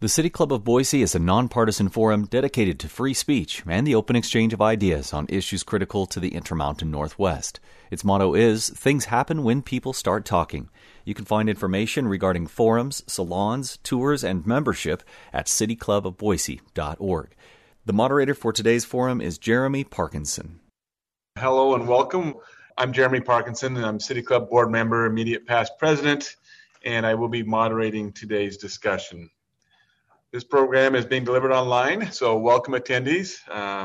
The City Club of Boise is a nonpartisan forum dedicated to free speech and the open exchange of ideas on issues critical to the Intermountain Northwest. Its motto is, "Things happen when people start talking." You can find information regarding forums, salons, tours, and membership at cityclubofboise.org. The moderator for today's forum is Jeremy Parkinson. Hello and welcome. I'm Jeremy Parkinson, and I'm City Club board member, immediate past president, and I will be moderating today's discussion. This program is being delivered online, so welcome attendees.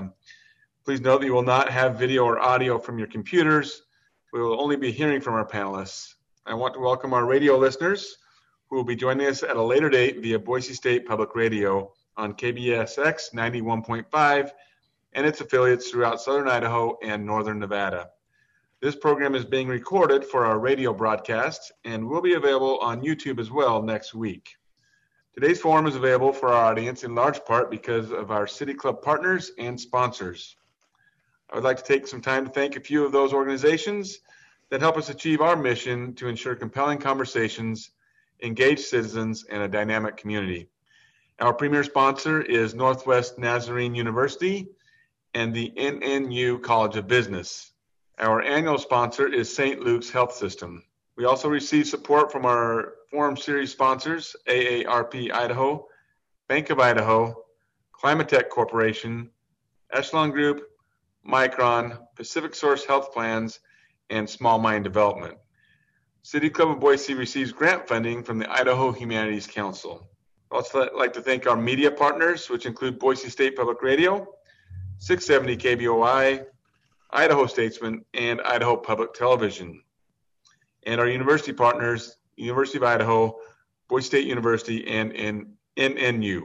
Please note that you will not have video or audio from your computers. We will only be hearing from our panelists. I want to welcome our radio listeners who will be joining us at a later date via Boise State Public Radio on KBSX 91.5 and its affiliates throughout southern Idaho and northern Nevada. This program is being recorded for our radio broadcast and will be available on YouTube as well next week. Today's forum is available for our audience in large part because of our City Club partners and sponsors. I would like to take some time to thank a few of those organizations that help us achieve our mission to ensure compelling conversations, engaged citizens, and a dynamic community. Our premier sponsor is Northwest Nazarene University and the NNU College of Business. Our annual sponsor is St. Luke's Health System. We also receive support from our Forum Series sponsors, AARP Idaho, Bank of Idaho, Climatech Corporation, Echelon Group, Micron, Pacific Source Health Plans, and Small Mine Development. City Club of Boise receives grant funding from the Idaho Humanities Council. I'd also like to thank our media partners, which include Boise State Public Radio, 670 KBOI, Idaho Statesman, and Idaho Public Television. And our university partners, University of Idaho, Boise State University, and NNU.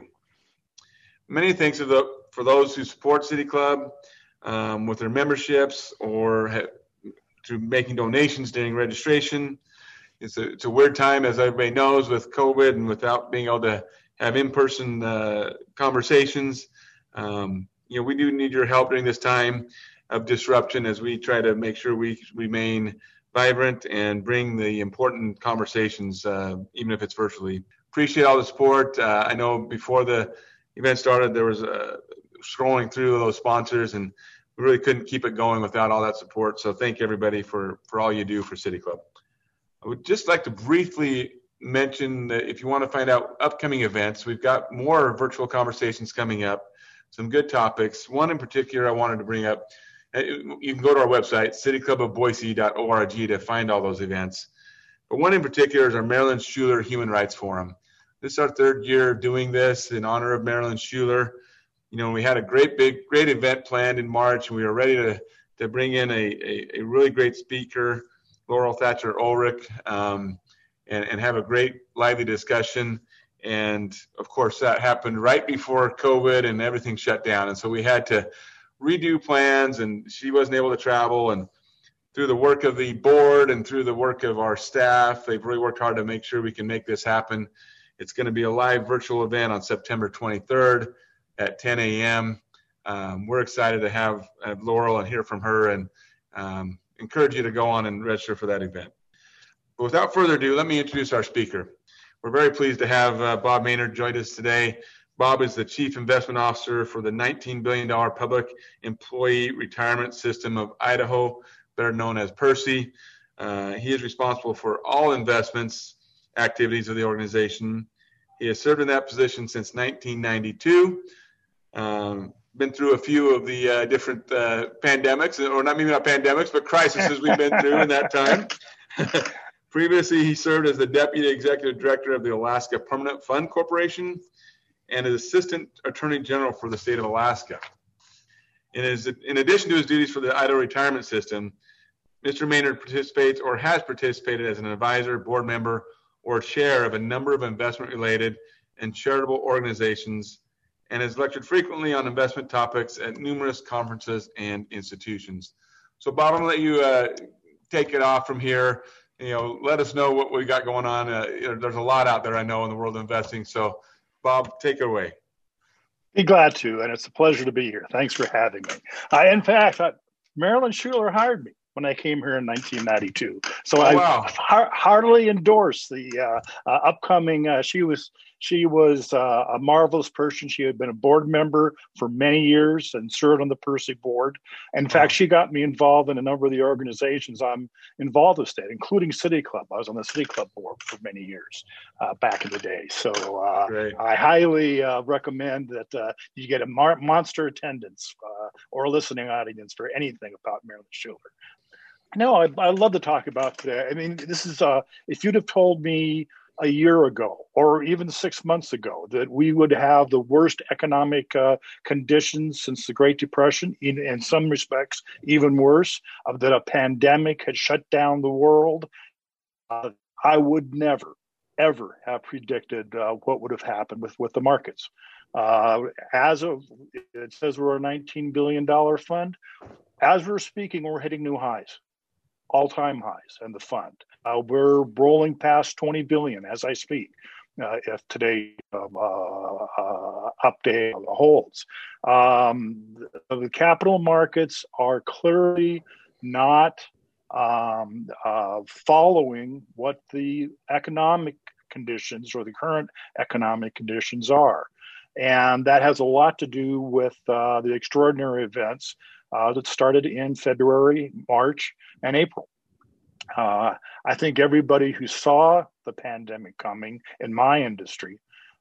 Many thanks for those who support City Club with their memberships or through making donations during registration. It's a weird time, as everybody knows, with COVID and without being able to have in-person conversations. We do need your help during this time of disruption as we try to make sure we remain vibrant and bring the important conversations, even if it's virtually. Appreciate all the support. I know before the event started, there was scrolling through those sponsors, and we really couldn't keep it going without all that support. So thank everybody for all you do for City Club. I would just like to briefly mention that if you want to find out upcoming events, we've got more virtual conversations coming up, some good topics. One in particular I wanted to bring up. You can go to our website, cityclubofboise.org, to find all those events. But one in particular is our Marilyn Schuler Human Rights Forum. This is our third year doing this in honor of Marilyn Schuler. We had a great event planned in March, and we were ready to bring in a really great speaker, Laurel Thatcher Ulrich, and have a great lively discussion. And of course, that happened right before COVID and everything shut down. And so we had to redo plans, and she wasn't able to travel. And through the work of the board and through the work of our staff, they've really worked hard to make sure we can make this happen. It's going to be a live virtual event on September 23rd at 10 a.m. We're excited to have Laurel and hear from her, and encourage you to go on and register for that event. But without further ado, let me introduce our speaker. We're very pleased to have Bob Maynard join us today. Bob is the Chief Investment Officer for the $19 billion Public Employee Retirement System of Idaho, better known as PERSI. He is responsible for all investments activities of the organization. He has served in that position since 1992. Been through a few of the different pandemics, or maybe not pandemics, but crises we've been through in that time. Previously, he served as the Deputy Executive Director of the Alaska Permanent Fund Corporation and as Assistant Attorney General for the state of Alaska. In addition to his duties for the Idaho Retirement System, Mr. Maynard participates or has participated as an advisor, board member, or chair of a number of investment-related and charitable organizations, and has lectured frequently on investment topics at numerous conferences and institutions. So, Bob, I'm going to let you take it off from here. Let us know what we got going on. There's a lot out there, I know, in the world of investing. So, Bob, take it away. Be glad to, and it's a pleasure to be here. Thanks for having me. In fact, Marilyn Schuler hired me. when I came here in 1992. So wow. I heartily endorse the upcoming. She was a marvelous person. She had been a board member for many years and served on the Percy board. In fact, she got me involved in a number of the organizations I'm involved with today, including City Club. I was on the City Club board for many years back in the day. So I highly recommend that you get a monster attendance or listening audience for anything about Marilyn Schuller. No, I'd love to talk about today. I mean, this is if you'd have told me a year ago or even 6 months ago that we would have the worst economic conditions since the Great Depression, in some respects even worse, that a pandemic had shut down the world, I would never, ever have predicted what would have happened with the markets. As of, it says we're a $19 billion fund. As we're speaking, we're hitting new highs. All-time highs in the fund. We're rolling past 20 billion as I speak. If today update holds, the capital markets are clearly not following what the economic conditions or the current economic conditions are, and that has a lot to do with the extraordinary events that started in February, March, and April. I think everybody who saw the pandemic coming in my industry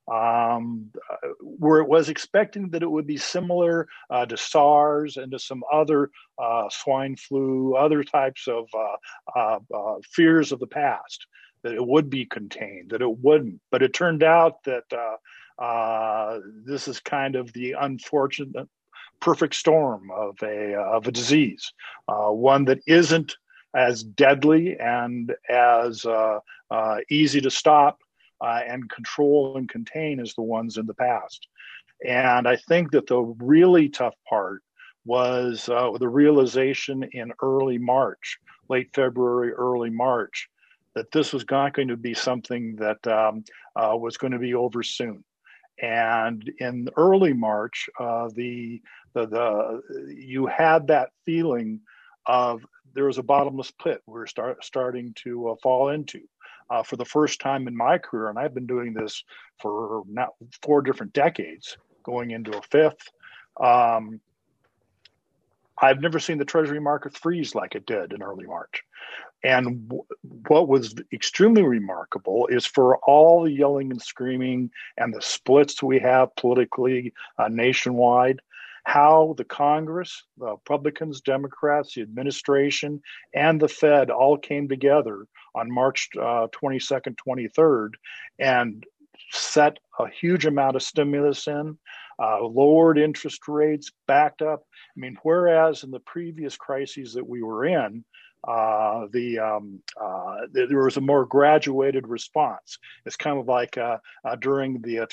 was expecting that it would be similar to SARS and to some other swine flu, other types of fears of the past, that it would be contained, that it wouldn't. But it turned out that this is kind of the unfortunate perfect storm of a disease, one that isn't as deadly and as easy to stop and control and contain as the ones in the past. And I think that the really tough part was the realization in early March, late February, early March, that this was not going to be something that was going to be over soon. And in early March, you had that feeling of there was a bottomless pit we were starting to fall into. For the first time in my career, and I've been doing this for now 4 different decades, going into a 5th, I've never seen the Treasury market freeze like it did in early March. And what was extremely remarkable is for all the yelling and screaming and the splits we have politically nationwide, how the Congress, the Republicans, Democrats, the administration, and the Fed all came together on March 22nd, 23rd, and set a huge amount of stimulus in, lowered interest rates, backed up. I mean, whereas in the previous crises that we were in, there was a more graduated response. It's kind of like during the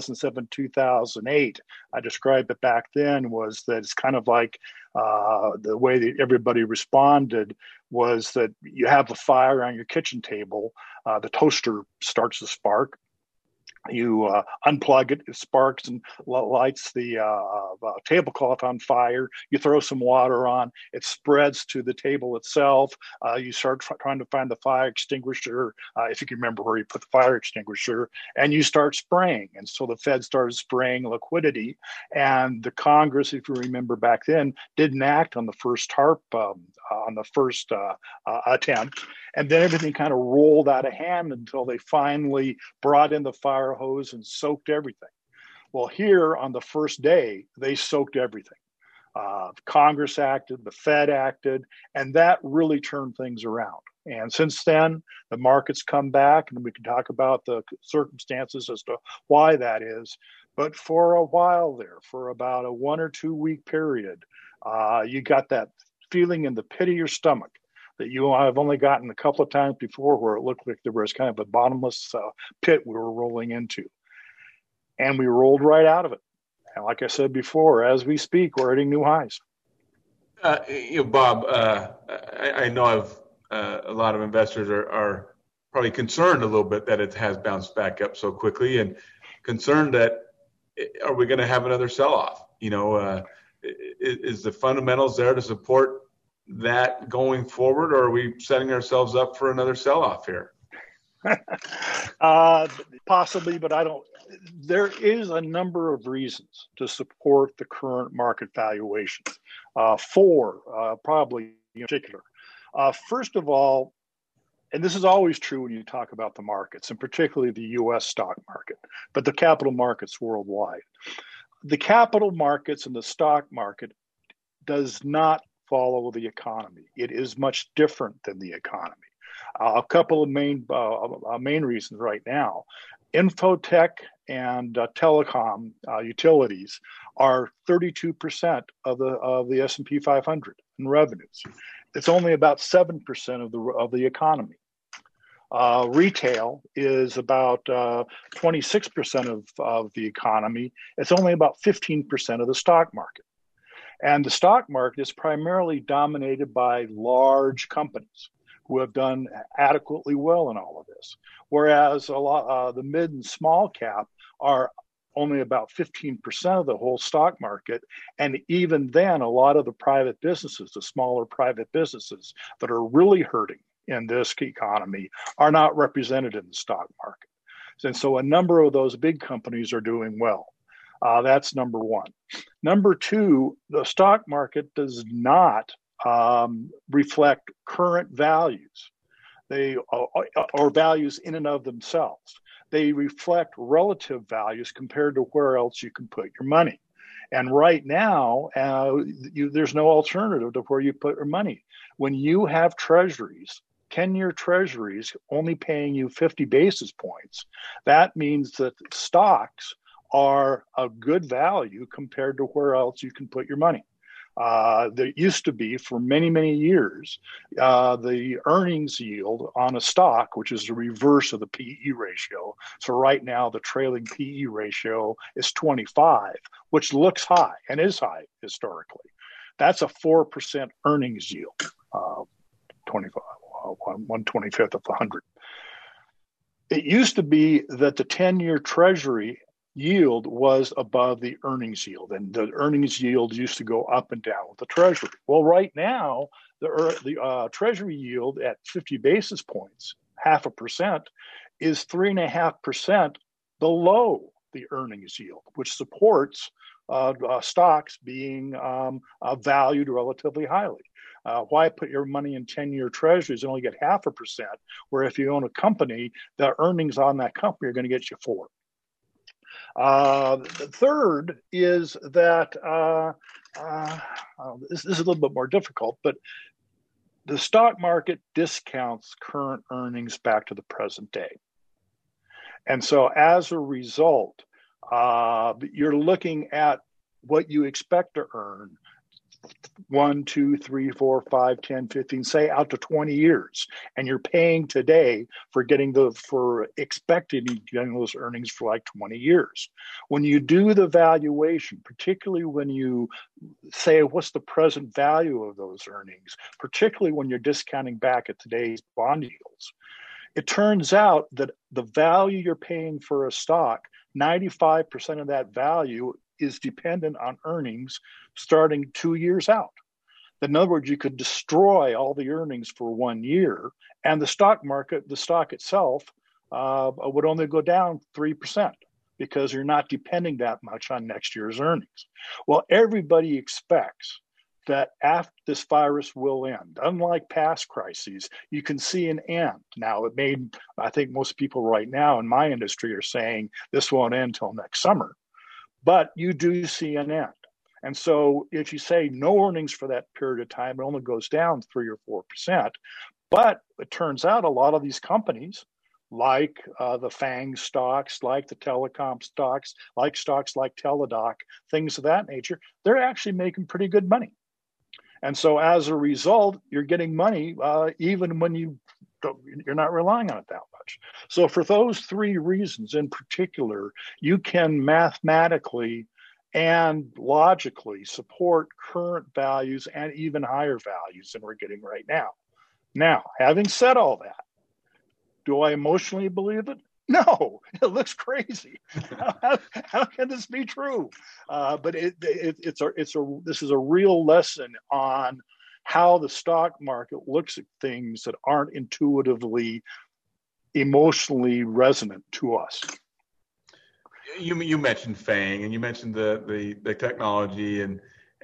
2007-2008, I described it back then, was that it's kind of like the way that everybody responded was that you have a fire on your kitchen table, the toaster starts to spark. You unplug it, it sparks and lights the tablecloth on fire. You throw some water on, it spreads to the table itself. You start trying to find the fire extinguisher, if you can remember where you put the fire extinguisher, and you start spraying. And so the Fed started spraying liquidity. And the Congress, if you remember back then, didn't act on the first TARP, on the first attempt. And then everything kind of rolled out of hand until they finally brought in the fire hose and soaked everything. Well, here on the first day, they soaked everything. Congress acted, the Fed acted, and that really turned things around. And since then, the markets come back, and we can talk about the circumstances as to why that is. But for a while there, for about a 1 or 2 week period, you got that feeling in the pit of your stomach that you I've only gotten a couple of times before, where it looked like there was kind of a bottomless pit we were rolling into. And we rolled right out of it. And like I said before, as we speak, we're hitting new highs. Bob, I know a lot of investors are probably concerned a little bit that it has bounced back up so quickly, and concerned that are we going to have another sell-off? Is the fundamentals there to support that going forward, or are we setting ourselves up for another sell-off here? Possibly, but I don't. There is a number of reasons to support the current market valuation. Four, probably in particular. First of all, and this is always true when you talk about the markets, and particularly the U.S. stock market, but the capital markets worldwide. The capital markets and the stock market does not follow the economy. It is much different than the economy. A couple of main reasons right now. Infotech and telecom utilities are 32% of the S&P 500 in revenues. It's only about 7% of the economy. Retail is about 26% of the economy. It's only about 15% of the stock market. And the stock market is primarily dominated by large companies who have done adequately well in all of this. Whereas the mid and small cap are only about 15% of the whole stock market. And even then, a lot of the private businesses, the smaller private businesses that are really hurting in this economy, are not represented in the stock market. And so a number of those big companies are doing well. That's number one. Number two, the stock market does not reflect current values. Or values in and of themselves. They reflect relative values compared to where else you can put your money. And right now, there's no alternative to where you put your money. When you have treasuries, 10-year treasuries only paying you 50 basis points, that means that stocks are a good value compared to where else you can put your money. There used to be, for many, many years, the earnings yield on a stock, which is the reverse of the PE ratio. So right now, the trailing PE ratio is 25, which looks high and is high historically. That's a 4% earnings yield, 25, 1/25 of 100. It used to be that the 10-year treasury yield was above the earnings yield, and the earnings yield used to go up and down with the treasury. Well, right now, the treasury yield at 50 basis points, 0.5%, is 3.5% below the earnings yield, which supports stocks being valued relatively highly. Why put your money in 10-year treasuries and only get 0.5%, where if you own a company, the earnings on that company are going to get you 4%. The third is that this is a little bit more difficult, but the stock market discounts current earnings back to the present day. And so as a result, you're looking at what you expect to earn 1, 2, 3, 4, 5, 10, 15, say out to 20 years. And you're paying today for expecting getting those earnings for like 20 years. When you do the valuation, particularly when you say, what's the present value of those earnings, particularly when you're discounting back at today's bond yields, it turns out that the value you're paying for a stock, 95% of that value is dependent on earnings starting 2 years out. In other words, you could destroy all the earnings for 1 year, and the stock market, the stock itself, would only go down 3% because you're not depending that much on next year's earnings. Well, everybody expects that after this virus will end. Unlike past crises, you can see an end. Now, I think most people right now in my industry are saying this won't end until next summer. But you do see an end. And so if you say no earnings for that period of time, it only goes down 3 or 4%. But it turns out a lot of these companies, like the FANG stocks, like the telecom stocks like Teladoc, things of that nature, they're actually making pretty good money. And so as a result, you're getting money even when you're not relying on it that much. So for those 3 reasons in particular, you can mathematically and logically support current values and even higher values than we're getting right now. Now, having said all that, do I emotionally believe it? No, it looks crazy. How can this be true? But this is a real lesson on how the stock market looks at things that aren't intuitively, emotionally resonant to us. You mentioned FANG, and you mentioned the technology, and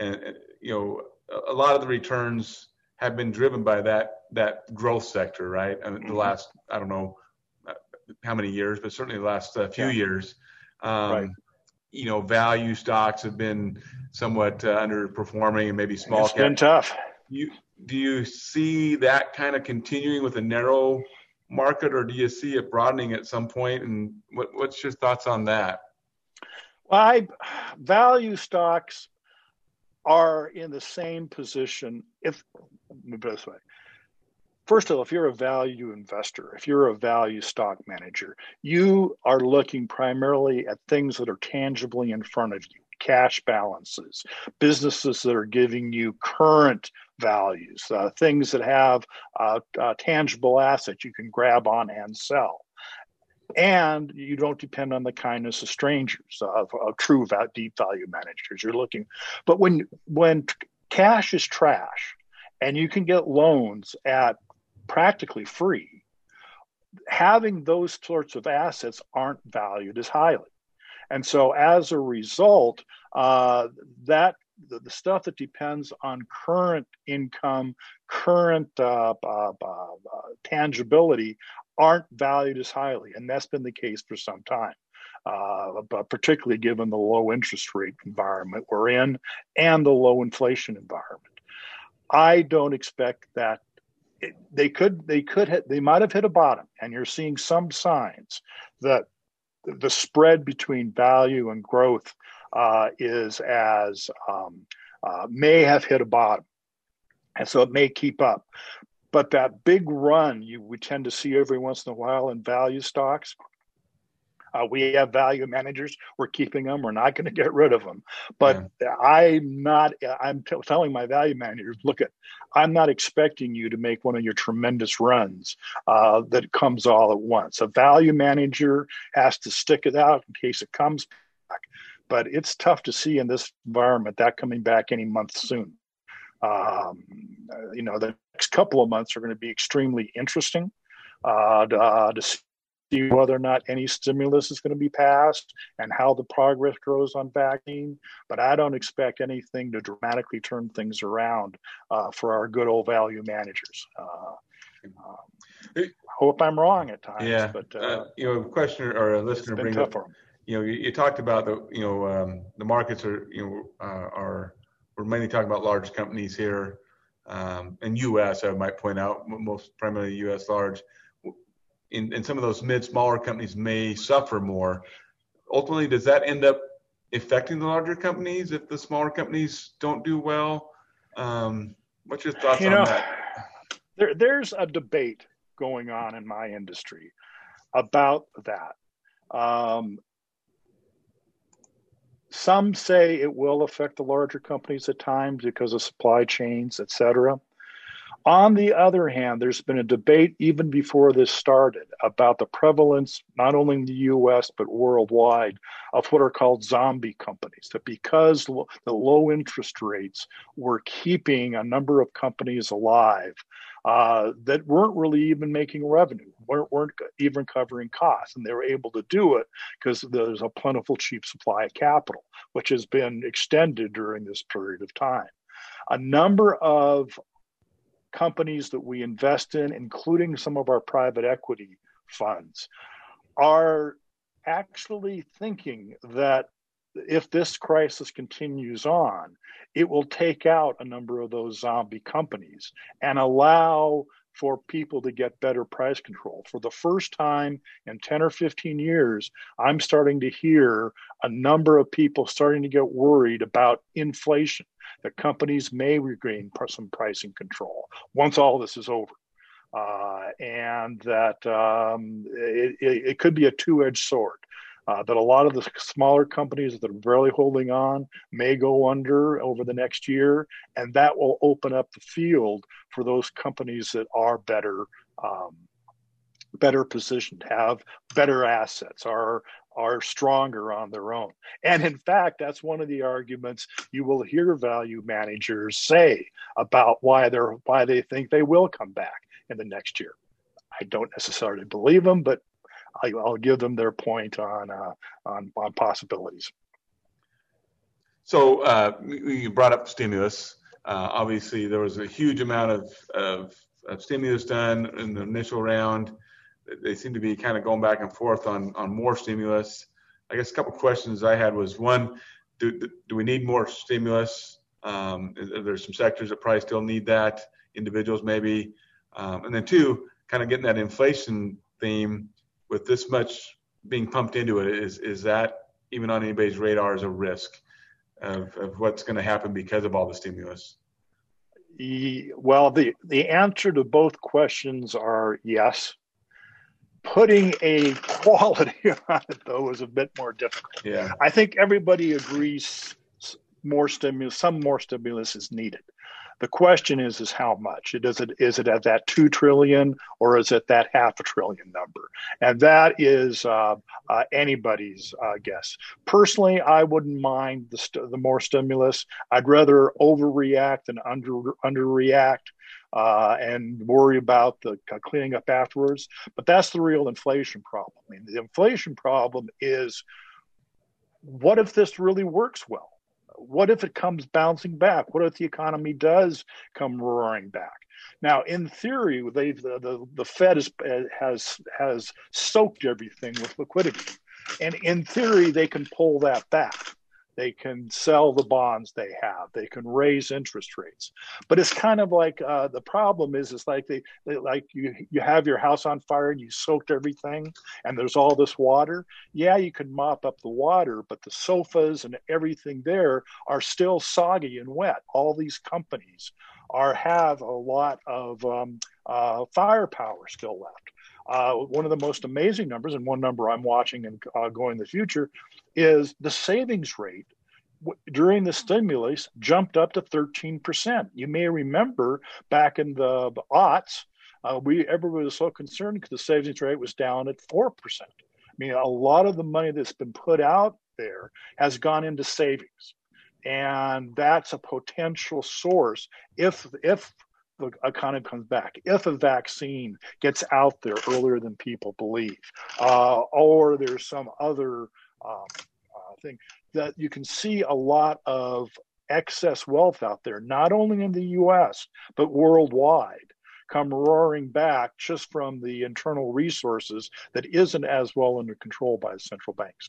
a lot of the returns have been driven by that growth sector, right? And the last, I don't know how many years, but certainly the last few years. Right. Value stocks have been somewhat underperforming, and maybe small cap. It's been tough. Do you see that kind of continuing with a narrow market, or do you see it broadening at some point? And what's your thoughts on that? Well, value stocks are in the same position. This way. First of all, if you're a value investor, if you're a value stock manager, you are looking primarily at things that are tangibly in front of you, cash balances, businesses that are giving you current values, things that have tangible assets you can grab on and sell. And you don't depend on the kindness of strangers, of true deep value managers. You're looking, but when cash is trash, and you can get loans at practically free, having those sorts of assets aren't valued as highly. And so as a result, the stuff that depends on current income, current tangibility aren't valued as highly. And that's been the case for some time, but particularly given the low interest rate environment we're in and the low inflation environment. I don't expect that. They might have hit a bottom, and you're seeing some signs that the spread between value and growth may have hit a bottom, and so it may keep up. But that big run we tend to see every once in a while in value stocks. We have value managers. We're keeping them. We're not going to get rid of them. But I'm telling my value managers, I'm not expecting you to make one of your tremendous runs that comes all at once. A value manager has to stick it out in case it comes back. But it's tough to see in this environment that coming back any month soon. The next couple of months are going to be extremely interesting to see whether or not any stimulus is going to be passed and how the progress grows on vaccine. But I don't expect anything to dramatically turn things around for our good old value managers. Hope I'm wrong at times, but a questioner or a listener brings up, you talked about the markets are we're mainly talking about large companies here, and U.S. I might point out, most primarily U.S. large. And some of those smaller companies may suffer more. Ultimately, does that end up affecting the larger companies if the smaller companies don't do well? What's your thoughts on that? There's a debate going on in my industry about that. Some say it will affect the larger companies at times because of supply chains, et cetera. On the other hand, there's been a debate even before this started about the prevalence, not only in the U.S., but worldwide, of what are called zombie companies. That because the low interest rates were keeping a number of companies alive that weren't really even making revenue, weren't even covering costs. And they were able to do it because there's a plentiful, cheap supply of capital, which has been extended during this period of time. A number of companies that we invest in, including some of our private equity funds, are actually thinking that if this crisis continues on, it will take out a number of those zombie companies and allow for people to get better price control. For the first time in 10 or 15 years, I'm starting to hear a number of people starting to get worried about inflation, that companies may regain some pricing control once all this is over. And that it could be a two-edged sword. That a lot of the smaller companies that are barely holding on may go under over the next year, and that will open up the field for those companies that are better positioned, have better assets, are are stronger on their own. And in fact, that's one of the arguments you will hear value managers say about why they think they will come back in the next year. I don't necessarily believe them, but I'll give them their point on possibilities. So you brought up stimulus. Obviously, there was a huge amount of stimulus done in the initial round. They seem to be kind of going back and forth on more stimulus. I guess a couple of questions I had was, one, do we need more stimulus? There's some sectors that probably still need that, individuals maybe. And then two, kind of getting that inflation theme with this much being pumped into it, is that even on anybody's radar as a risk of what's going to happen because of all the stimulus? Well, the answer to both questions are yes. Putting a quality on it, though, is a bit more difficult. Yeah. I think everybody agrees some more stimulus is needed. The question is how much? Is it at that $2 trillion or is it that $500 billion number? And that is anybody's guess. Personally, I wouldn't mind the more stimulus. I'd rather overreact than underreact. And worry about the cleaning up afterwards. But that's the real inflation problem. I mean, the inflation problem is, what if this really works well? What if it comes bouncing back? What if the economy does come roaring back? Now, in theory, the Fed has soaked everything with liquidity. And in theory, they can pull that back. They can sell the bonds they have. They can raise interest rates. But it's kind of like the problem is it's like you have your house on fire and you soaked everything and there's all this water. Yeah, you can mop up the water, but the sofas and everything there are still soggy and wet. All these companies have a lot of firepower still left. One of the most amazing numbers, and one number I'm watching and going in the future, is the savings rate during the stimulus jumped up to 13%. You may remember back in the aughts, everybody was so concerned because the savings rate was down at 4%. I mean, a lot of the money that's been put out there has gone into savings. And that's a potential source if the economy comes back, if a vaccine gets out there earlier than people believe, or there's some other thing, that you can see a lot of excess wealth out there, not only in the U.S., but worldwide, come roaring back just from the internal resources that isn't as well under control by the central banks.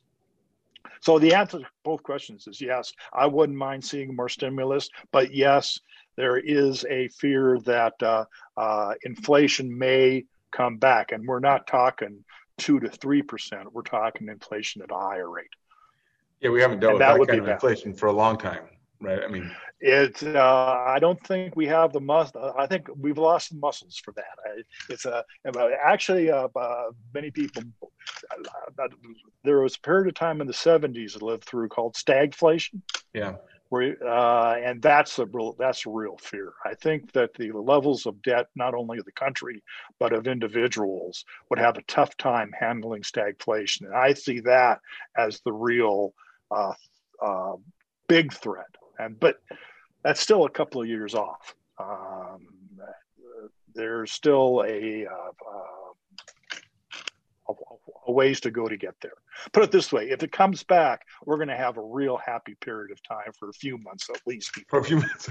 So the answer to both questions is yes. I wouldn't mind seeing more stimulus, but yes, there is a fear that inflation may come back, and we're not talking 2 to 3%. We're talking inflation at a higher rate. Yeah, we haven't dealt with that kind of inflation for a long time, right? I mean, it's. I don't think we have the muscle. I think we've lost the muscles for that. Actually many people. There was a period of time in the 70s that lived through called stagflation. Yeah. And that's a real fear. I think that the levels of debt, not only of the country, but of individuals, would have a tough time handling stagflation. And I see that as the real big threat. But that's still a couple of years off. There's still a ways to go to get there. Put it this way, if it comes back, we're going to have a real happy period of time for a few months at least. For a few months.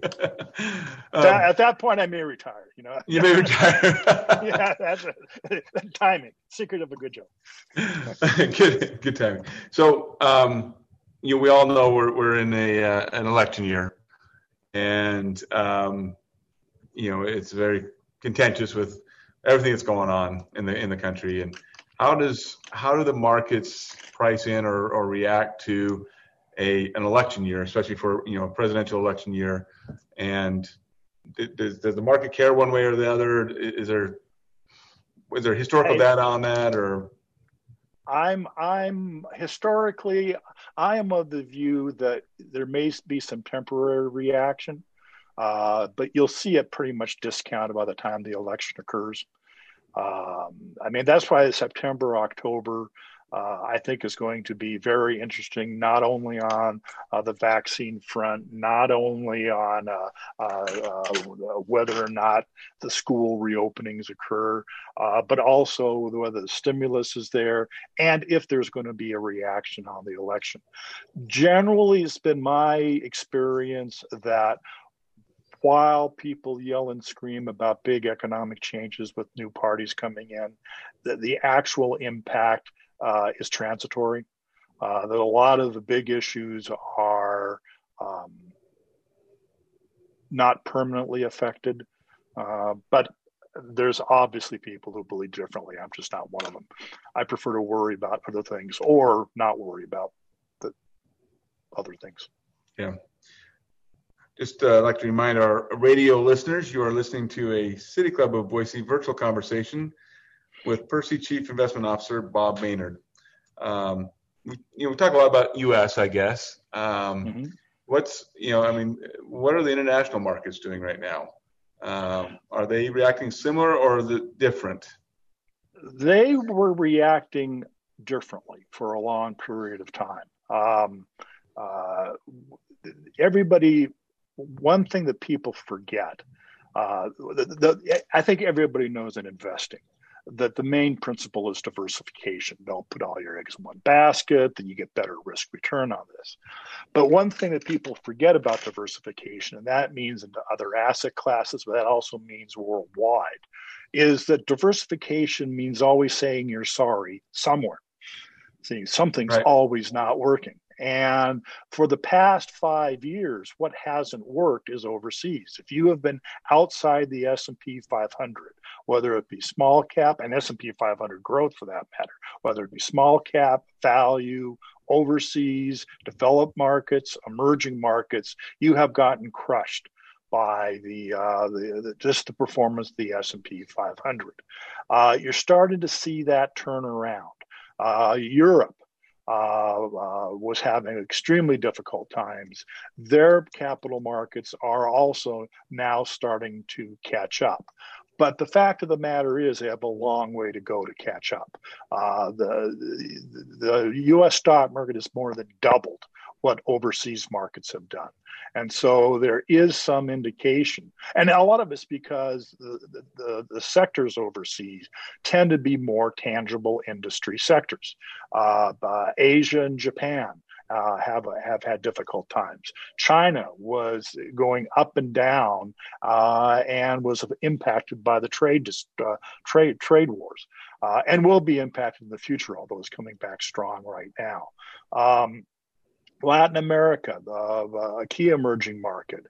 At that point, I may retire. You may retire. Yeah, that's timing. Secret of a good job. Good timing. So, we all know we're in an election year, and it's very contentious with everything that's going on in the country. And how do the markets price in or react to an election year, especially for a presidential election year? And does the market care one way or the other? Is there historical data on that? Or I'm historically, I am of the view that there may be some temporary reaction, but you'll see it pretty much discounted by the time the election occurs. That's why September, October, I think is going to be very interesting, not only on the vaccine front, not only on whether or not the school reopenings occur, but also whether the stimulus is there and if there's going to be a reaction on the election. Generally, it's been my experience that while people yell and scream about big economic changes with new parties coming in, the actual impact is transitory. That a lot of the big issues are not permanently affected, but there's obviously people who believe differently. I'm just not one of them. I prefer to worry about other things or not worry about the other things. Yeah. Just like to remind our radio listeners, you are listening to a City Club of Boise virtual conversation with Percy Chief Investment Officer Bob Maynard. We talk a lot about U.S., I guess. What are the international markets doing right now? Are they reacting similar or is it different? They were reacting differently for a long period of time. One thing that people forget, I think everybody knows in investing, that the main principle is diversification. Don't put all your eggs in one basket, then you get better risk return on this. But one thing that people forget about diversification, and that means into other asset classes, but that also means worldwide, is that diversification means always saying you're sorry somewhere. See, something's always not working. And for the past 5 years, what hasn't worked is overseas. If you have been outside the S&P 500, whether it be small cap and S&P 500 growth for that matter, whether it be small cap, value, overseas, developed markets, emerging markets, you have gotten crushed by just the performance of the S&P 500. You're starting to see that turn around. Europe was having extremely difficult times. Their capital markets are also now starting to catch up. But the fact of the matter is they have a long way to go to catch up. The U.S. stock market has more than doubled what overseas markets have done. And so there is some indication. And a lot of it's because the sectors overseas tend to be more tangible industry sectors. Asia and Japan have had difficult times. China was going up and down and was impacted by the trade wars and will be impacted in the future, although it's coming back strong right now. Latin America, a key emerging market,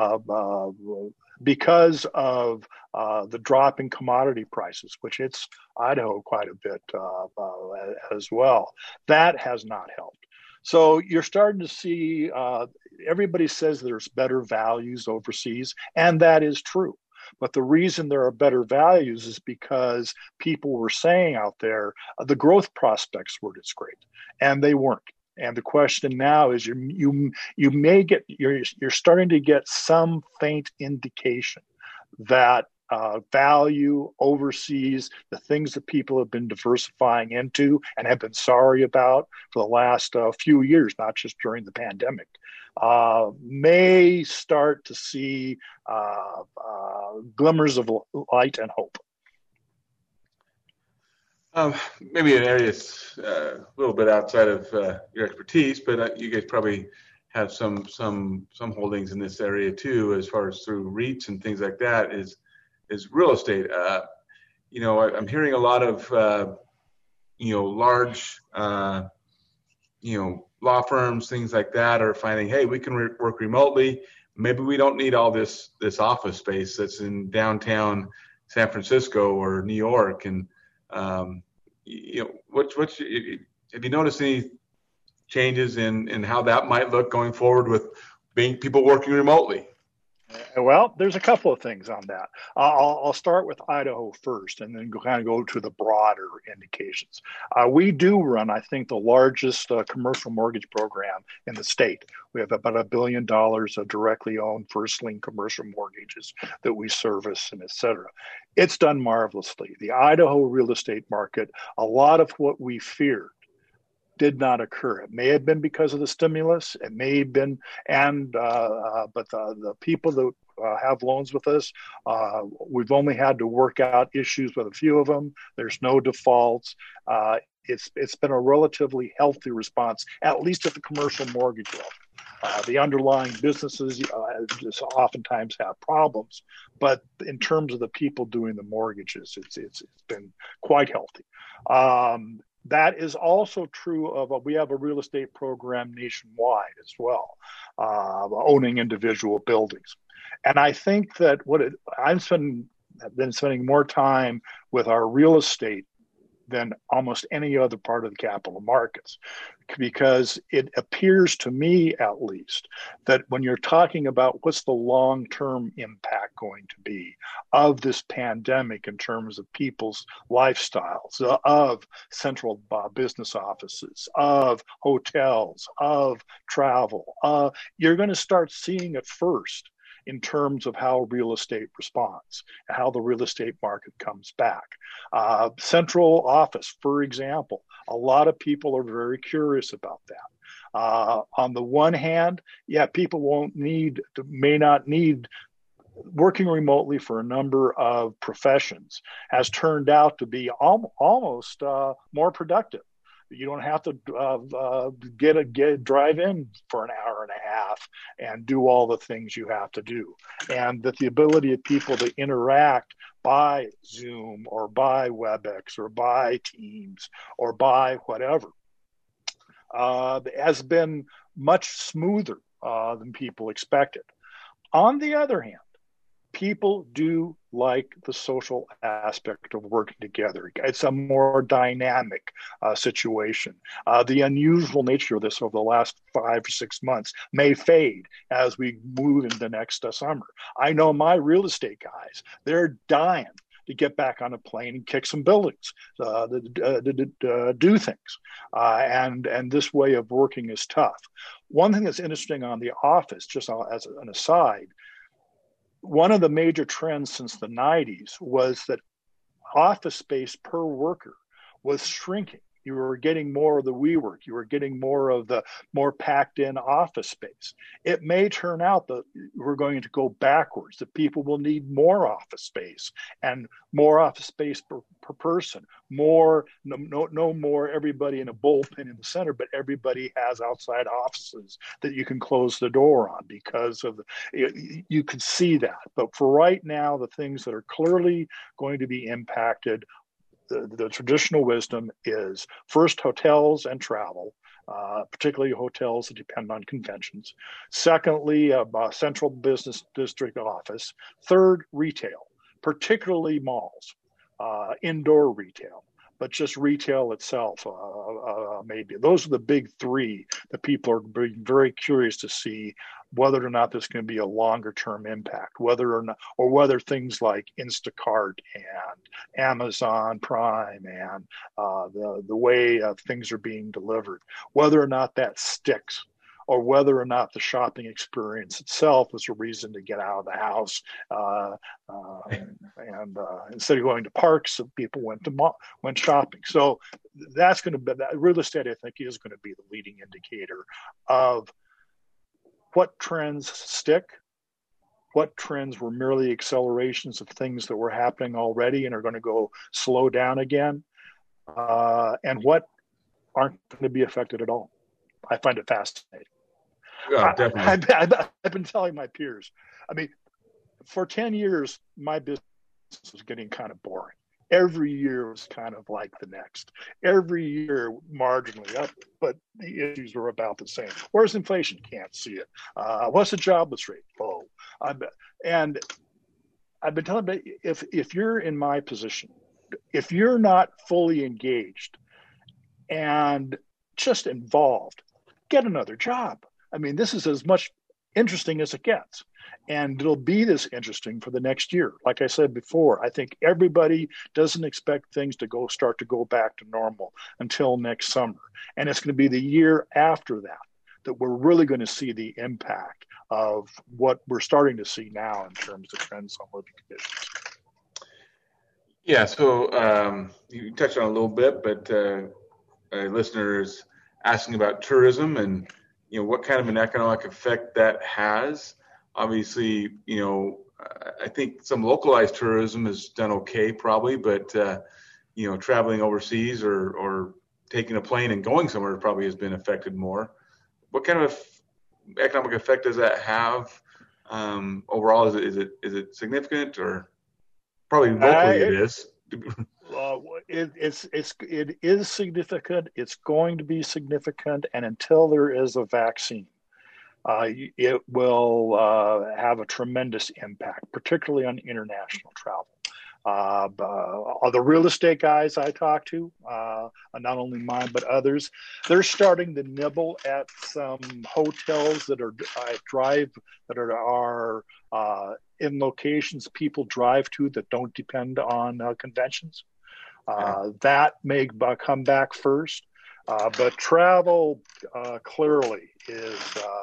because of the drop in commodity prices, which hits Idaho quite a bit as well. That has not helped. So you're starting to see, everybody says there's better values overseas, and that is true. But the reason there are better values is because people were saying out there, the growth prospects were just great, and they weren't. And the question now is you're starting to get some faint indication that value overseas, the things that people have been diversifying into and have been sorry about for the last few years, not just during the pandemic, may start to see glimmers of light and hope. Maybe an area that's a little bit outside of your expertise, but you guys probably have some holdings in this area too, as far as through REITs and things like that. Is real estate? I'm hearing a lot of large law firms, things like that, are finding, hey, we can work remotely. Maybe we don't need all this office space that's in downtown San Francisco or New York. And have you noticed any changes in how that might look going forward with people working remotely? Well, there's a couple of things on that. I'll start with Idaho first and then kind of go to the broader indications. We do run, I think, the largest commercial mortgage program in the state. We have about $1 billion of directly owned first lien commercial mortgages that we service and et cetera. It's done marvelously. The Idaho real estate market, a lot of what we feared did not occur. It may have been because of the stimulus. It may have been, but the people that have loans with us, we've only had to work out issues with a few of them. There's no defaults. It's been a relatively healthy response, at least at the commercial mortgage level. The underlying businesses just oftentimes have problems, but in terms of the people doing the mortgages, it's been quite healthy. That is also true of we have a real estate program nationwide as well, owning individual buildings. And I think that I've been spending more time with our real estate than almost any other part of the capital markets, because it appears to me, at least, that when you're talking about what's the long-term impact going to be of this pandemic in terms of people's lifestyles, of central business offices, of hotels, of travel, you're going to start seeing it first in terms of how real estate responds, and how the real estate market comes back. Central office, for example, a lot of people are very curious about that. On the one hand, people may not need working remotely for a number of professions has turned out to be almost more productive. You don't have to drive in for an hour and a half and do all the things you have to do. And that the ability of people to interact by Zoom or by WebEx or by Teams or by whatever has been much smoother than people expected. On the other hand, people do like the social aspect of working together. It's a more dynamic situation. The unusual nature of this over the last 5 or 6 months may fade as we move into next summer. I know my real estate guys, they're dying to get back on a plane and kick some buildings, do things. And this way of working is tough. One thing that's interesting on the office, just as an aside, one of the major trends since the 90s was that office space per worker was shrinking. You were getting more of the WeWork. You were getting more of the more packed in office space. It may turn out that we're going to go backwards, that people will need more office space and more office space per person. No more everybody in a bullpen in the center, but everybody has outside offices that you can close the door on because of you can see that. But for right now, the things that are clearly going to be impacted, the traditional wisdom is first hotels and travel, particularly hotels that depend on conventions. Secondly, central business district office. Third, retail, particularly malls, indoor retail, but just retail itself, maybe. Those are the big three that people are very curious to see whether or not there's going to be a longer term impact, whether things like Instacart and Amazon Prime and the way things are being delivered, whether or not that sticks, or whether or not the shopping experience itself was a reason to get out of the house. And instead of going to parks, people went shopping. So that's going to be, that real estate, I think, is going to be the leading indicator of what trends stick, what trends were merely accelerations of things that were happening already and are going to go slow down again, and what aren't going to be affected at all. I find it fascinating. Definitely. I've been telling my peers, for 10 years, my business was getting kind of boring. Every year was kind of like the next. Every year marginally up, but the issues were about the same. Where's inflation? Can't see it. What's the jobless rate? Low. And I've been telling them, if you're in my position, if you're not fully engaged and just involved, get another job. This is as much interesting as it gets. And it'll be this interesting for the next year. Like I said before, I think everybody doesn't expect things to start to go back to normal until next summer. And it's going to be the year after that we're really going to see the impact of what we're starting to see now in terms of trends on living conditions. Yeah, so you touched on it a little bit, but listeners, asking about tourism and, what kind of an economic effect that has. Obviously, I think some localized tourism has done okay probably, but, traveling overseas or taking a plane and going somewhere probably has been affected more. What kind of economic effect does that have overall? Is it significant, or probably locally it is? It is significant. It's going to be significant, and until there is a vaccine, it will have a tremendous impact, particularly on international travel. The real estate guys I talk to, not only mine but others, they're starting to nibble at some hotels that are in locations people drive to that don't depend on conventions. That may come back first, but travel clearly is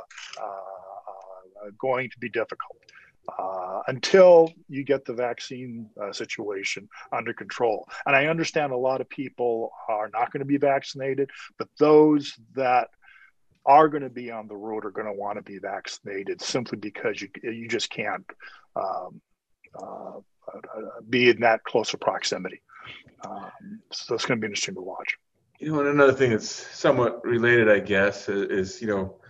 going to be difficult until you get the vaccine situation under control. And I understand a lot of people are not going to be vaccinated, but those that are going to be on the road are going to want to be vaccinated simply because you just can't be in that closer proximity. So it's going to be interesting to watch. And another thing that's somewhat related, I guess, is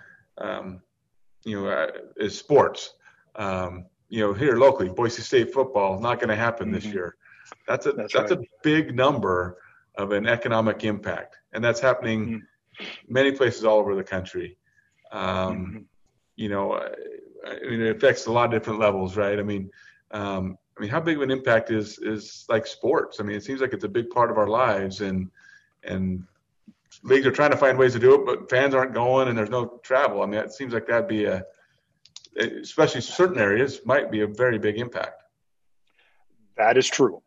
is sports. Here locally, Boise State football not going to happen this year. That's a big number of an economic impact, and that's happening many places all over the country. It affects a lot of different levels, right? I mean, how big of an impact is like sports? I mean, it seems like it's a big part of our lives, and leagues are trying to find ways to do it, but fans aren't going, and there's no travel. I mean, it seems like that'd be especially certain areas, might be a very big impact. That is true.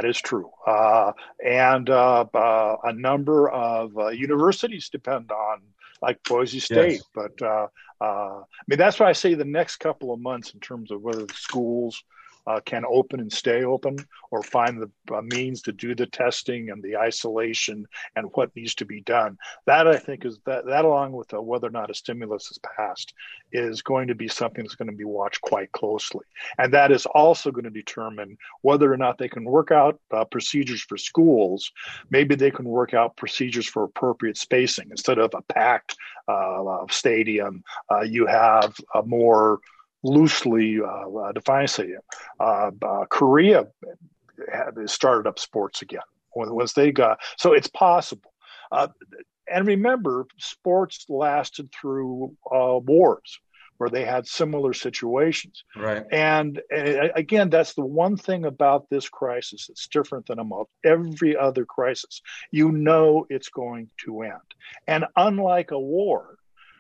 And a number of universities depend on, like Boise State. Yes. But that's why I say the next couple of months in terms of whether the schools can open and stay open, or find the means to do the testing and the isolation and what needs to be done. That, I think, is that along with whether or not a stimulus is passed, is going to be something that's going to be watched quite closely. And that is also going to determine whether or not they can work out procedures for schools. Maybe they can work out procedures for appropriate spacing. Instead of a packed stadium, you have a more loosely defined stadium. Korea started up sports again once they got, so it's possible. And remember, sports lasted through wars where they had similar situations. Right. And again, that's the one thing about this crisis that's different than almost every other crisis. It's going to end. And unlike a war,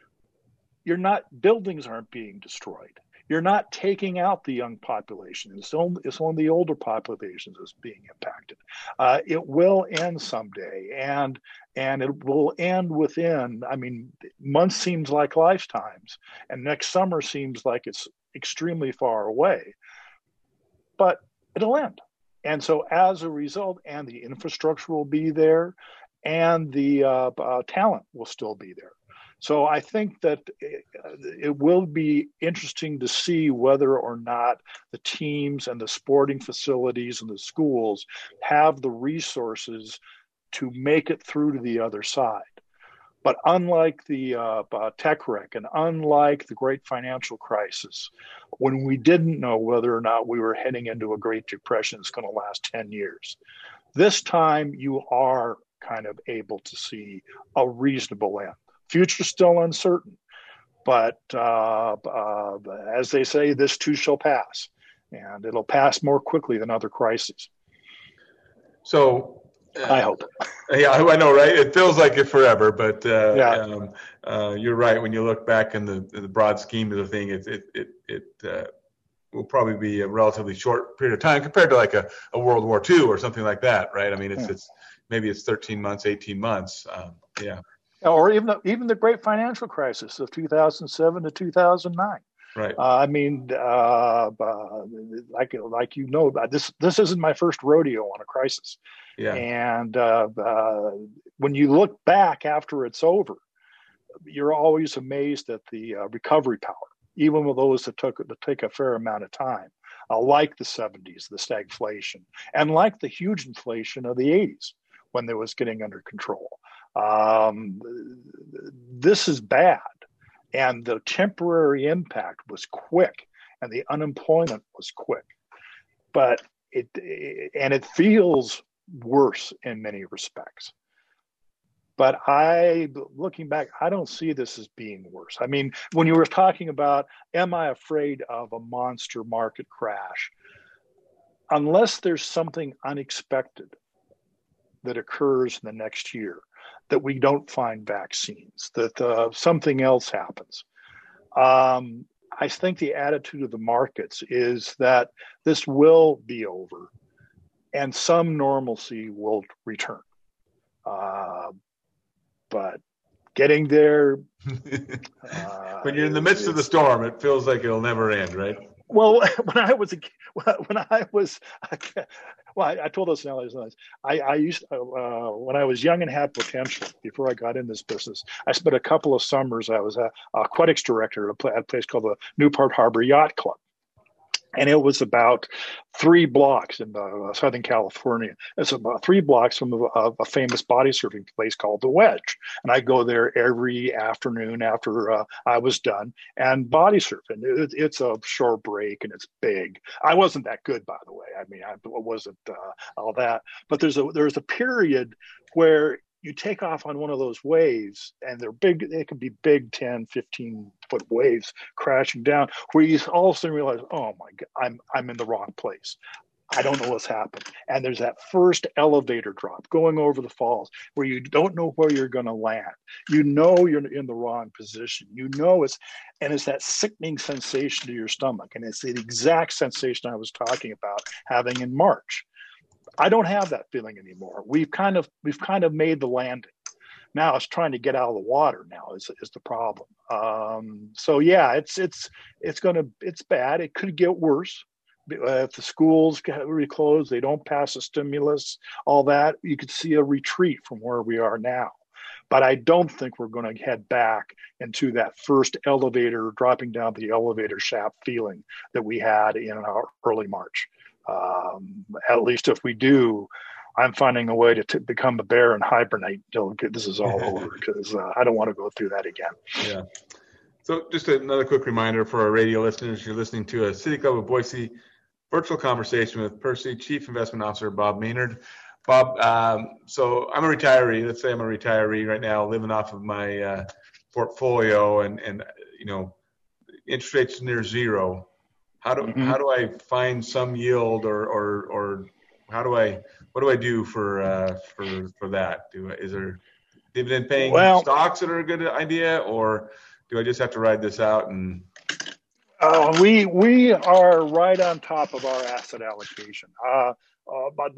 buildings aren't being destroyed. You're not taking out the young population. It's only the older populations that's being impacted. It will end someday, and it will end within, months seems like lifetimes, and next summer seems like it's extremely far away, but it'll end. And so as a result, and the infrastructure will be there, and the talent will still be there. So I think that it will be interesting to see whether or not the teams and the sporting facilities and the schools have the resources to make it through to the other side. But unlike the tech wreck and unlike the great financial crisis, when we didn't know whether or not we were heading into a Great Depression that's going to last 10 years, this time you are kind of able to see a reasonable end. Future still uncertain, but as they say, this too shall pass, and it'll pass more quickly than other crises. So I hope. Yeah, I know, right? It feels like it forever, but you're right. When you look back in the broad scheme of the thing, it will probably be a relatively short period of time compared to like a World War II or something like that, right? I mean, it's maybe it's 13 months, 18 months. Or even the great financial crisis of 2007 to 2009. Right. This isn't my first rodeo on a crisis. Yeah. And when you look back after it's over, you're always amazed at the recovery power, even with those that take a fair amount of time, like the 70s, the stagflation, and like the huge inflation of the 80s when it was getting under control. This is bad. And the temporary impact was quick, and the unemployment was quick. But it feels worse in many respects. But looking back, I don't see this as being worse. I mean, when you were talking about, am I afraid of a monster market crash? Unless there's something unexpected that occurs in the next year, that we don't find vaccines, that something else happens. I think the attitude of the markets is that this will be over and some normalcy will return. But getting there... when you're in the midst of the storm, it feels like it'll never end, right? Well, I told us now. I used when I was young and had potential. Before I got in this business, I spent a couple of summers. I was a aquatics director at a place called the Newport Harbor Yacht Club, and it was about 3 blocks in Southern California. It's about 3 blocks from a famous body surfing place called the Wedge. And I go there every afternoon after I was done and body surf. And it's a short break and it's big. I wasn't that good, by the way. I mean, I wasn't all that. But there's a period where you take off on one of those waves and they're big. They can be big 10, 15-foot waves crashing down where you all of a sudden realize, oh my God, I'm in the wrong place. I don't know what's happened. And there's that first elevator drop going over the falls where you don't know where you're going to land. You know you're in the wrong position. You know it's that sickening sensation to your stomach. And it's the exact sensation I was talking about having in March. I don't have that feeling anymore. We've kind of made the landing. Now it's trying to get out of the water. Now is the problem. So yeah, it's bad. It could get worse if the schools get reclosed. They don't pass a stimulus. All that, you could see a retreat from where we are now. But I don't think we're going to head back into that first elevator, dropping down the elevator shaft feeling that we had in our early March. At least if we do, I'm finding a way to become a bear and hibernate until this is all over, because I don't want to go through that again. Yeah. So just another quick reminder for our radio listeners, you're listening to a City Club of Boise virtual conversation with PERSI Chief Investment Officer Bob Maynard. Bob, so I'm a retiree. Let's say I'm a retiree right now, living off of my portfolio, and you know, interest rates near zero. How do I find some yield, or what do I do for that? Is there dividend paying stocks that are a good idea, or do I just have to ride this out? And we are right on top of our asset allocation. But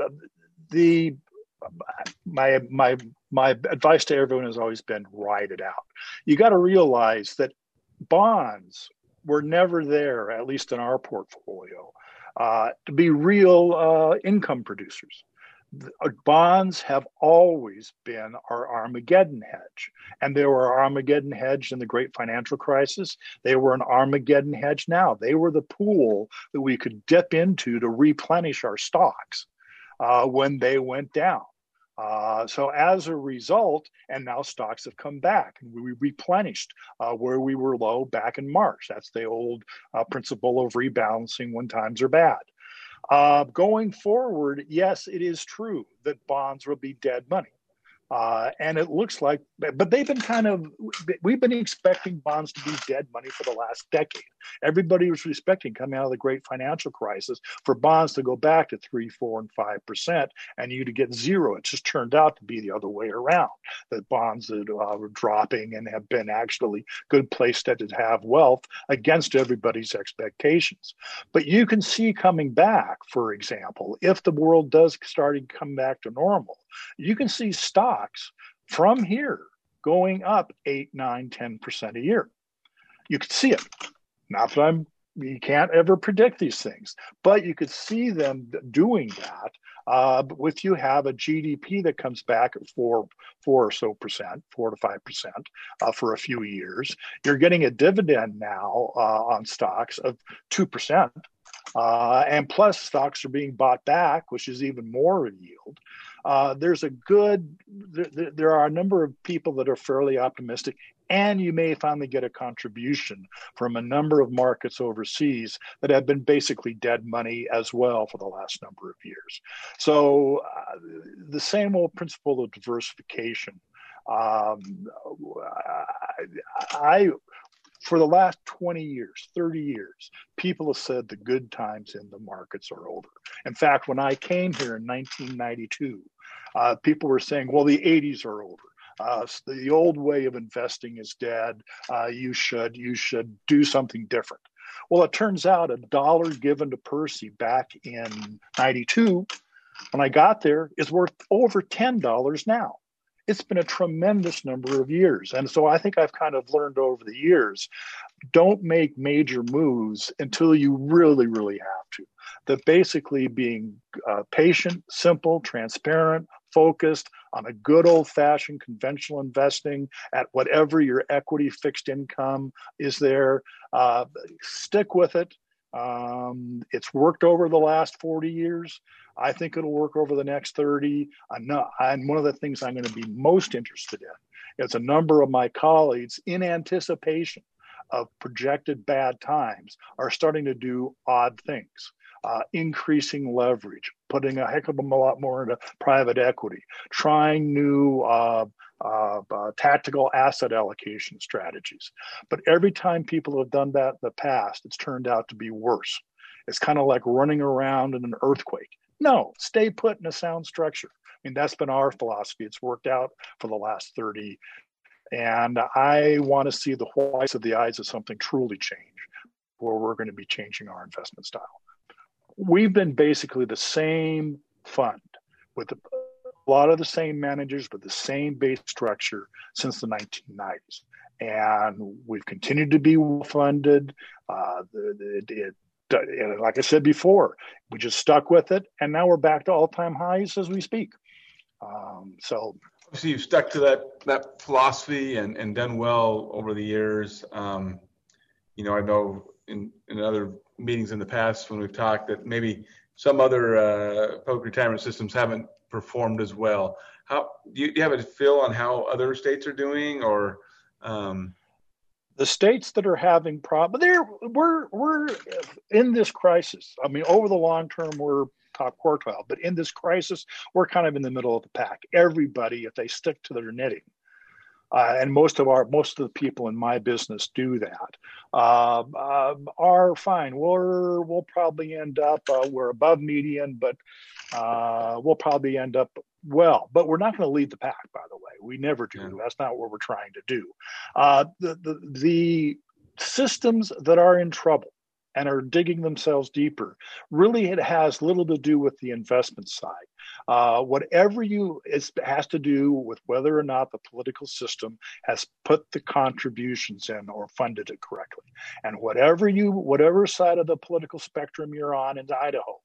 my advice to everyone has always been ride it out. You got to realize that bonds were never there, at least in our portfolio, to be real income producers. Bonds have always been our Armageddon hedge. And they were our Armageddon hedge in the great financial crisis. They were an Armageddon hedge now. They were the pool that we could dip into to replenish our stocks when they went down. So as a result, and now stocks have come back and we replenished where we were low back in March. That's the old principle of rebalancing when times are bad. Going forward, yes, it is true that bonds will be dead money. And it looks like, but we've been expecting bonds to be dead money for the last decade. Everybody was expecting, coming out of the great financial crisis, for bonds to go back to 3%, 4%, and 5%, and you to get zero. It just turned out to be the other way around. That bonds that were dropping and have been actually good place to have wealth against everybody's expectations. But you can see coming back, for example, if the world does start to come back to normal, you can see stocks from here going up 8, 9, 10% a year. You can see it. Not that I'm you can't ever predict these things, but you could see them doing that. If you have a GDP that comes back at 4 or so percent, 4 to 5% for a few years, you're getting a dividend now on stocks of 2%. And plus stocks are being bought back, which is even more yield. There are a number of people that are fairly optimistic, and you may finally get a contribution from a number of markets overseas that have been basically dead money as well for the last number of years. So the same old principle of diversification. For the last 20 years, 30 years, people have said the good times in the markets are over. In fact, when I came here in 1992, people were saying, well, the 80s are over. The old way of investing is dead. You should do something different. Well, it turns out $1 given to Percy back in 92, when I got there, is worth over $10 now. It's been a tremendous number of years. And so I think I've kind of learned over the years, don't make major moves until you really, really have to. That basically being patient, simple, transparent, focused on a good old-fashioned conventional investing at whatever your equity fixed income is there. Stick with it. It's worked over the last 40 years. I think it'll work over the next 30. And one of the things I'm going to be most interested in is a number of my colleagues, in anticipation of projected bad times, are starting to do odd things. Increasing leverage, putting a heck of a lot more into private equity, trying new tactical asset allocation strategies. But every time people have done that in the past, it's turned out to be worse. It's kind of like running around in an earthquake. No, stay put in a sound structure. I mean, that's been our philosophy. It's worked out for the last 30. And I want to see the whites of the eyes of something truly change, where we're going to be changing our investment style. We've been basically the same fund with a lot of the same managers with the same base structure since the 1990s. And we've continued to be well funded. Like I said before, we just stuck with it, and now we're back to all-time highs as we speak. So you've stuck to that philosophy and done well over the years. I know in other meetings in the past when we've talked that maybe some other public retirement systems haven't performed as well. How do you have a feel on how other states are doing, or? The states that are having problems, we're in this crisis. I mean, over the long term, we're top quartile, but in this crisis, we're kind of in the middle of the pack. Everybody, if they stick to their knitting, and most of the people in my business do that, are fine. We'll probably end up we're above median, but we'll probably end up well. But we're not going to lead the pack, by the way. We never do. Yeah. That's not what we're trying to do. The systems that are in trouble and are digging themselves deeper, really it has little to do with the investment side. It has to do with whether or not the political system has put the contributions in or funded it correctly. And whatever side of the political spectrum you're on in Idaho,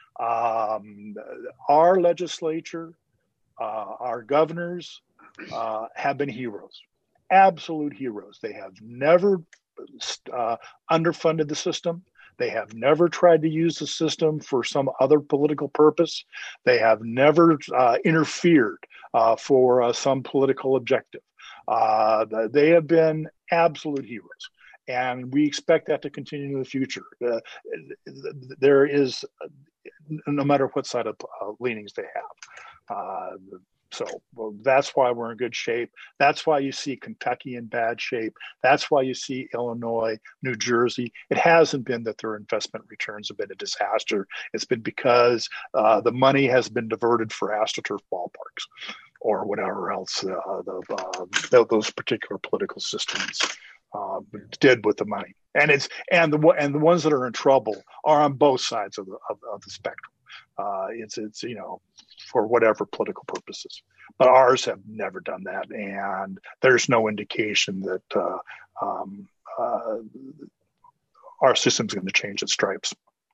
our legislature, our governors have been heroes, absolute heroes. They have never underfunded the system. They have never tried to use the system for some other political purpose. They have never interfered for some political objective. They have been absolute heroes. And we expect that to continue in the future. There is, no matter what side of leanings they have. So that's why we're in good shape. That's why you see Kentucky in bad shape. That's why you see Illinois, New Jersey. It hasn't been that their investment returns have been a disaster. It's been because the money has been diverted for AstroTurf ballparks or whatever else those particular political systems did with the money. And the ones that are in trouble are on both sides of the spectrum. It's for whatever political purposes, but ours have never done that, and there's no indication that our system's going to change its stripes.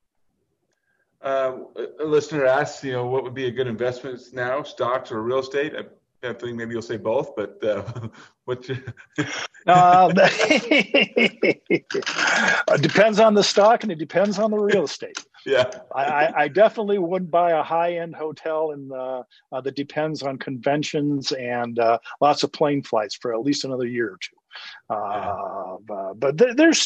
A listener asks, what would be a good investment now, stocks or real estate? I think maybe you'll say both, but what's your... It depends on the stock and it depends on the real estate. Yeah, I definitely wouldn't buy a high-end hotel that depends on conventions and lots of plane flights for at least another year or two. But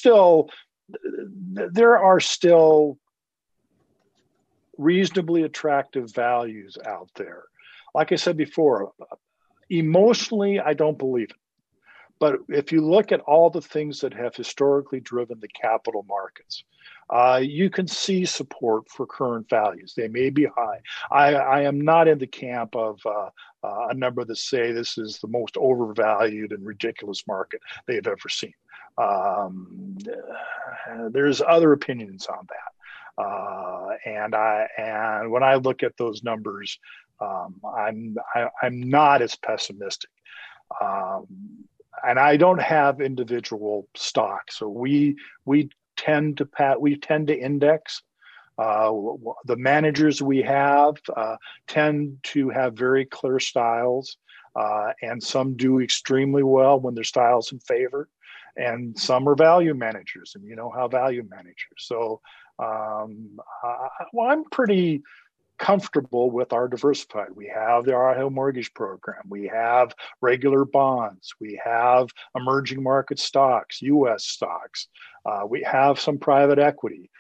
there are still reasonably attractive values out there. Like I said before, emotionally, I don't believe it. But if you look at all the things that have historically driven the capital markets, you can see support for current values. They may be high. I am not in the camp of a number that say this is the most overvalued and ridiculous market they've ever seen. There's other opinions on that. And when I look at those numbers, I'm not as pessimistic. And I don't have individual stocks, so we tend to index. The managers we have tend to have very clear styles, and some do extremely well when their style's in favor, and some are value managers, and you know how value managers. So I'm pretty comfortable with our diversified. We have the Arhill mortgage program. We have regular bonds. We have emerging market stocks, U.S. stocks. We have some private equity.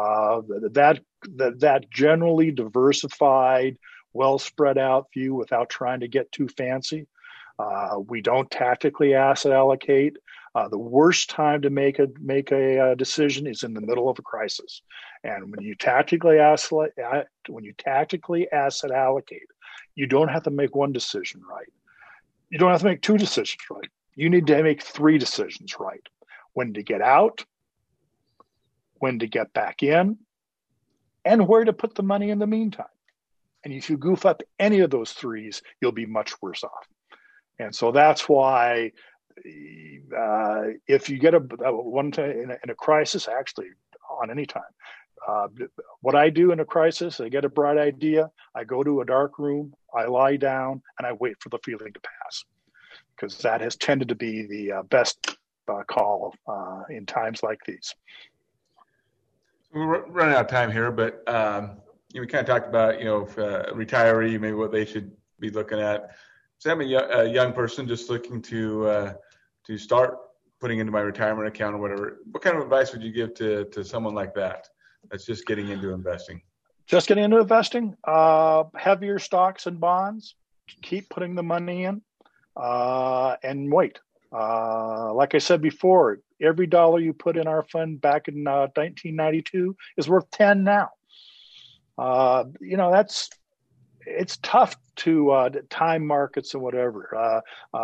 That generally diversified, well spread out view without trying to get too fancy. We don't tactically asset allocate. The worst time to make a decision is in the middle of a crisis, and when you tactically asset allocate, you don't have to make one decision right. You don't have to make two decisions right. You need to make three decisions right: when to get out, when to get back in, and where to put the money in the meantime. And if you goof up any of those threes, you'll be much worse off. And so that's why. If you get one time in a crisis, actually on any time, what I do in a crisis, I get a bright idea, I go to a dark room, I lie down, and I wait for the feeling to pass, because that has tended to be the best call in times like these. We're running out of time here, but we kind of talked about if a retiree, maybe what they should be looking at. So I'm a young person just looking to start putting into my retirement account or whatever. What kind of advice would you give to someone like that that's just getting into investing? Just getting into investing, heavier stocks and bonds, keep putting the money in, and wait. Like I said before, every dollar you put in our fund back in 1992 is worth 10 now. It's tough to time markets and whatever.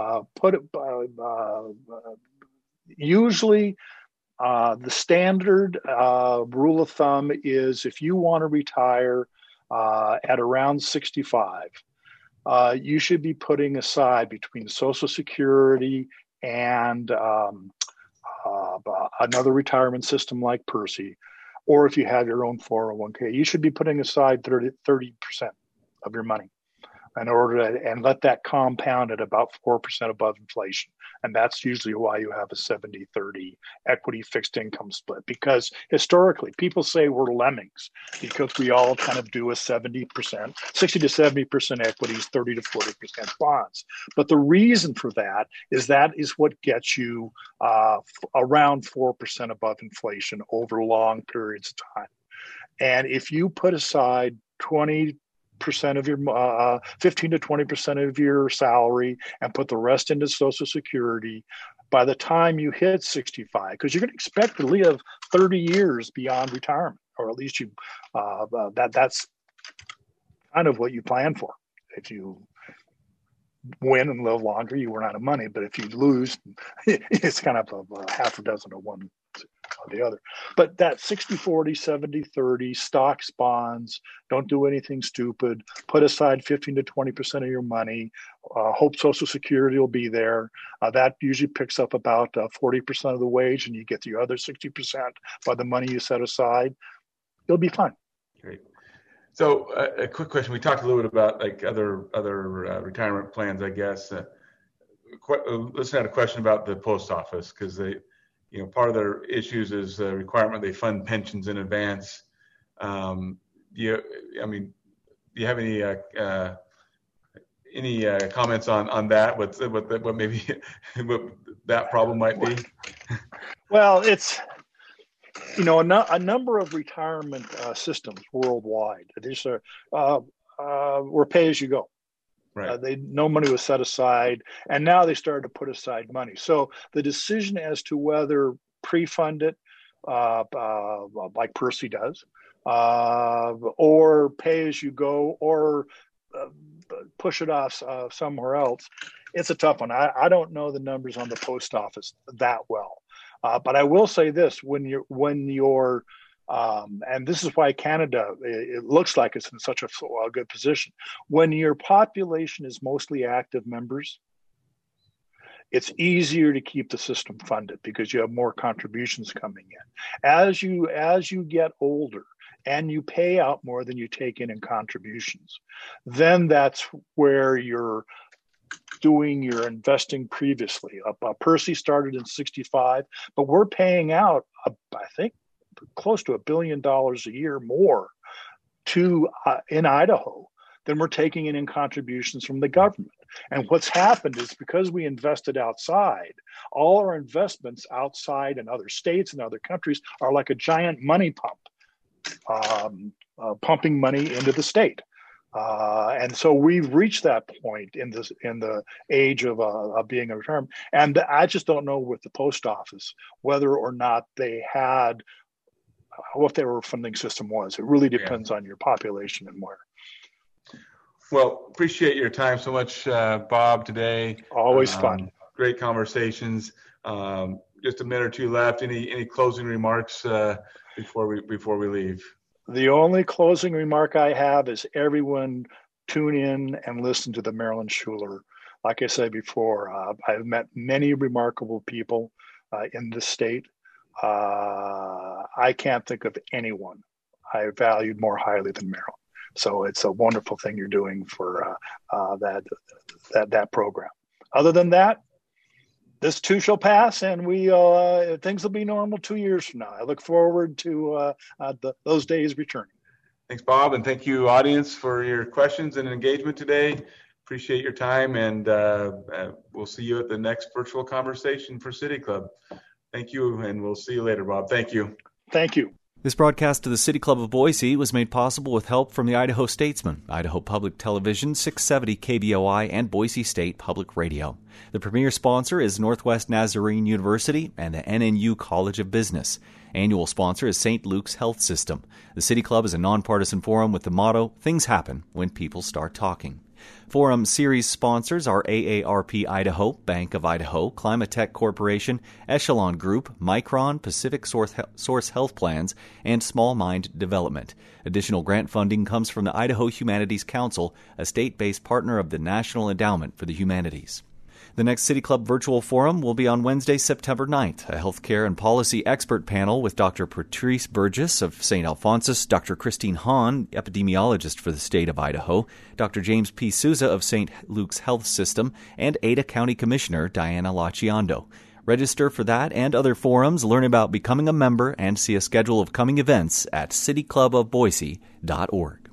Usually, the standard rule of thumb is if you want to retire at around 65, you should be putting aside between Social Security and another retirement system like Percy, or if you have your own 401k, you should be putting aside 30% of your money in order to, and let that compound at about 4% above inflation. And that's usually why you have a 70-30 equity fixed income split, because historically people say we're lemmings because we all kind of do a 70%, 60 to 70% equities, 30 to 40% bonds. But the reason for that is what gets you around 4% above inflation over long periods of time. And if you put aside 20% of your 15 to 20% of your salary and put the rest into Social Security, by the time you hit 65, because you're going to expect to live 30 years beyond retirement, or at least that's kind of what you plan for. If you win and live longer, you run out of money, but if you lose, it's kind of a half a dozen of one the other. But that 60-40, 70-30, stocks, bonds, don't do anything stupid, put aside 15 to 20% of your money, hope Social Security will be there. That usually picks up about 40% of the wage, and you get the other 60% by the money you set aside. You'll be fine. Great. So a quick question. We talked a little bit about like other retirement plans, I guess. Listen, had a question about the post office because they, part of their issues is the requirement they fund pensions in advance. Do you have any comments on that? What maybe what that problem might be? Well, it's a number of retirement systems worldwide. These are were pay as you go. Right. No money was set aside, and now they started to put aside money. So the decision as to whether pre-fund it, like Percy does, or pay as you go, or push it off somewhere else, it's a tough one. I don't know the numbers on the post office that well, but I will say this: when you're and this is why Canada, it looks like it's in such a good position. When your population is mostly active members, it's easier to keep the system funded because you have more contributions coming in. As you get older and you pay out more than you take in contributions, then that's where you're doing your investing previously. Percy started in 65, but we're paying out, I think, close to $1 billion a year more in Idaho than we're taking in contributions from the government. And what's happened is because we invested outside, all our investments outside in other states and other countries are like a giant money pump, pumping money into the state. And so we've reached that point in the age of being a retirement. And I just don't know with the post office whether or not they had what their funding system was. It really depends on your population and where. Well, appreciate your time so much, Bob, today. Always fun. Great conversations. Just a minute or two left. Any closing remarks before we leave? The only closing remark I have is everyone tune in and listen to the Marilyn Schuler. Like I said before, I've met many remarkable people in this state. I can't think of anyone I valued more highly than Marilyn. So it's a wonderful thing you're doing for that program. Other than that, this too shall pass, and things will be normal 2 years from now. I look forward to those days returning. Thanks, Bob, and thank you, audience, for your questions and engagement today. Appreciate your time, and we'll see you at the next virtual conversation for City Club. Thank you, and we'll see you later, Bob. Thank you. Thank you. This broadcast of the City Club of Boise was made possible with help from the Idaho Statesman, Idaho Public Television, 670 KBOI, and Boise State Public Radio. The premier sponsor is Northwest Nazarene University and the NNU College of Business. Annual sponsor is St. Luke's Health System. The City Club is a nonpartisan forum with the motto, "Things happen when people start talking." Forum series sponsors are AARP Idaho, Bank of Idaho, Climatech Corporation, Echelon Group, Micron, Pacific Source Health Plans, and Small Mind Development. Additional grant funding comes from the Idaho Humanities Council, a state-based partner of the National Endowment for the Humanities. The next City Club virtual forum will be on Wednesday, September 9th, a healthcare and policy expert panel with Dr. Patrice Burgess of St. Alphonsus, Dr. Christine Hahn, epidemiologist for the state of Idaho, Dr. James P. Souza of St. Luke's Health System, and Ada County Commissioner Diana Lacciando. Register for that and other forums, learn about becoming a member, and see a schedule of coming events at cityclubofboise.org.